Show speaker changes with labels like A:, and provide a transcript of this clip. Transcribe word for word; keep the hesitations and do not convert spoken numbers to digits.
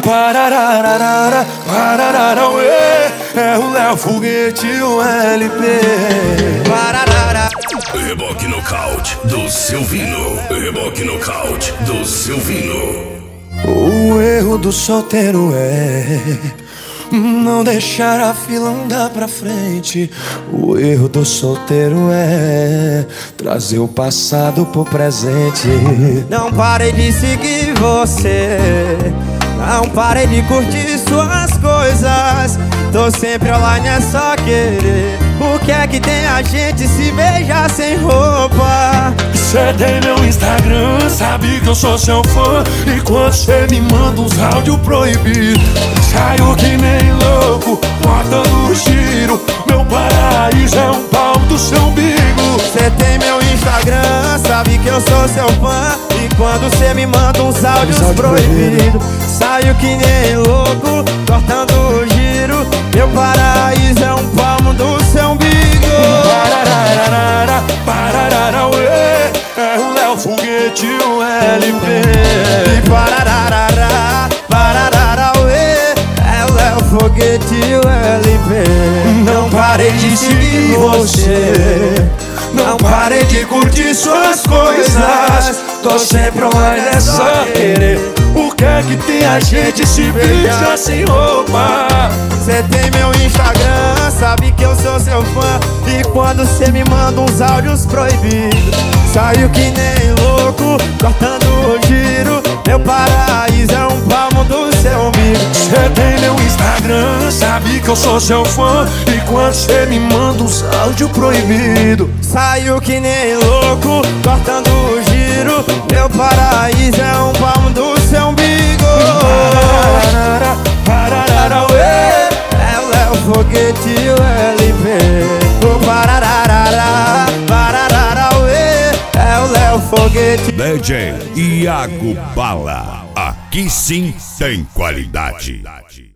A: Parararara, pararara, ué, é o Léo Foguete, o L P.
B: Pararara.
C: Reboque nocaute do Silvino. Reboque nocaute do Silvino.
A: O erro do solteiro é não deixar a fila andar pra frente. O erro do solteiro é trazer o passado pro presente.
B: Não parei de seguir você, não parei de curtir suas coisas. Tô sempre online, é só querer. O que é que tem a gente se beijar sem roupa?
A: Cê tem meu Instagram, sabe que eu sou seu fã. E quando cê me manda uns áudios proibidos, saio que nem louco, botando giro. Meu paraíso é um pau do seu umbigo.
B: Cê tem meu Instagram, sabe que eu sou seu fã. E quando cê me manda uns áudios proibidos, saio que nem louco, cortando o giro. Meu paraíso é um palmo do seu umbigo.
A: Parararara, pararara, ué, é o Léo Foguete, o L P.
B: E parararara, pararara, ué, é o Léo Foguete, o L P.
A: Não parei de seguir você, não parei de curtir suas coisas. Tô sempre online, é só querer. O que é que tem a gente se beija sem roupa?
B: Cê tem meu Instagram, sabe que eu sou seu fã. E quando cê me manda uns áudios proibidos, saio que nem louco, cortando o giro. Meu paraíso é um palmo do seu umbigo.
A: Cê tem meu Instagram, sabe que eu sou seu fã. E quando cê me manda uns áudios proibidos,
B: saio que nem louco, cortando o giro. Meu paraíso é um palmo do seu umbigo.
A: Pararara, pararara, ué,
B: é o Léo Foguete, o L P. O pararara, pararara, ué, é o Léo Foguete.
C: D J Iago Bala. Aqui sim tem qualidade.